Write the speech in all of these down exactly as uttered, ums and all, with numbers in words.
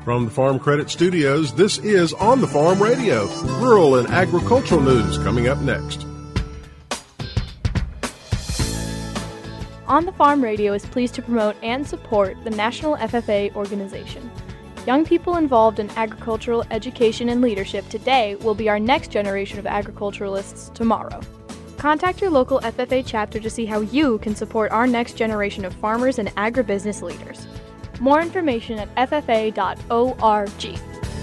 From the Farm Credit Studios, this is On the Farm Radio, rural and agricultural news coming up next. On the Farm Radio is pleased to promote and support the National F F A organization. Young people involved in agricultural education and leadership today will be our next generation of agriculturalists tomorrow. Contact your local F F A chapter to see how you can support our next generation of farmers and agribusiness leaders. More information at f f a dot org.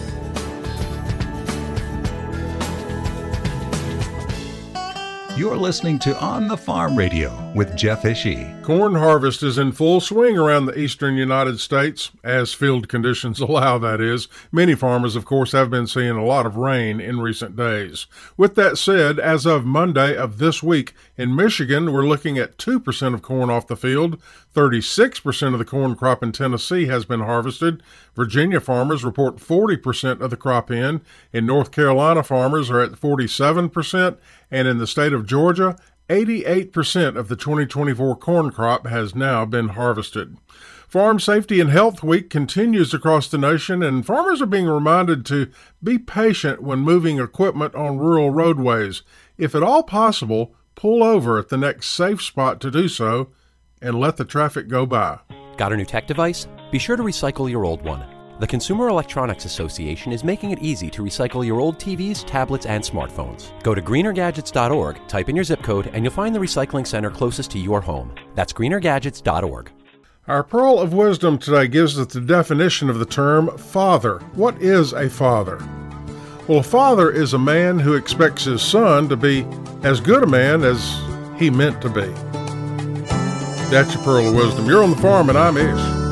You're listening to On the Farm Radio with Jeff Ishii. Corn harvest is in full swing around the eastern United States, as field conditions allow, that is. Many farmers, of course, have been seeing a lot of rain in recent days. With that said, as of Monday of this week, in Michigan, we're looking at two percent of corn off the field. thirty-six percent of the corn crop in Tennessee has been harvested. Virginia farmers report forty percent of the crop in. In North Carolina, farmers are at forty-seven percent. And in the state of Georgia, eighty-eight percent of the twenty twenty-four corn crop has now been harvested. Farm Safety and Health Week continues across the nation, and farmers are being reminded to be patient when moving equipment on rural roadways. If at all possible, pull over at the next safe spot to do so and let the traffic go by. Got a new tech device? Be sure to recycle your old one. The Consumer Electronics Association is making it easy to recycle your old T Vs, tablets, and smartphones. Go to greener gadgets dot org, type in your zip code, and you'll find the recycling center closest to your home. That's greener gadgets dot org. Our Pearl of Wisdom today gives us the definition of the term father. What is a father? Well, a father is a man who expects his son to be as good a man as he meant to be. That's your Pearl of Wisdom. You're on the farm, and I'm Ish.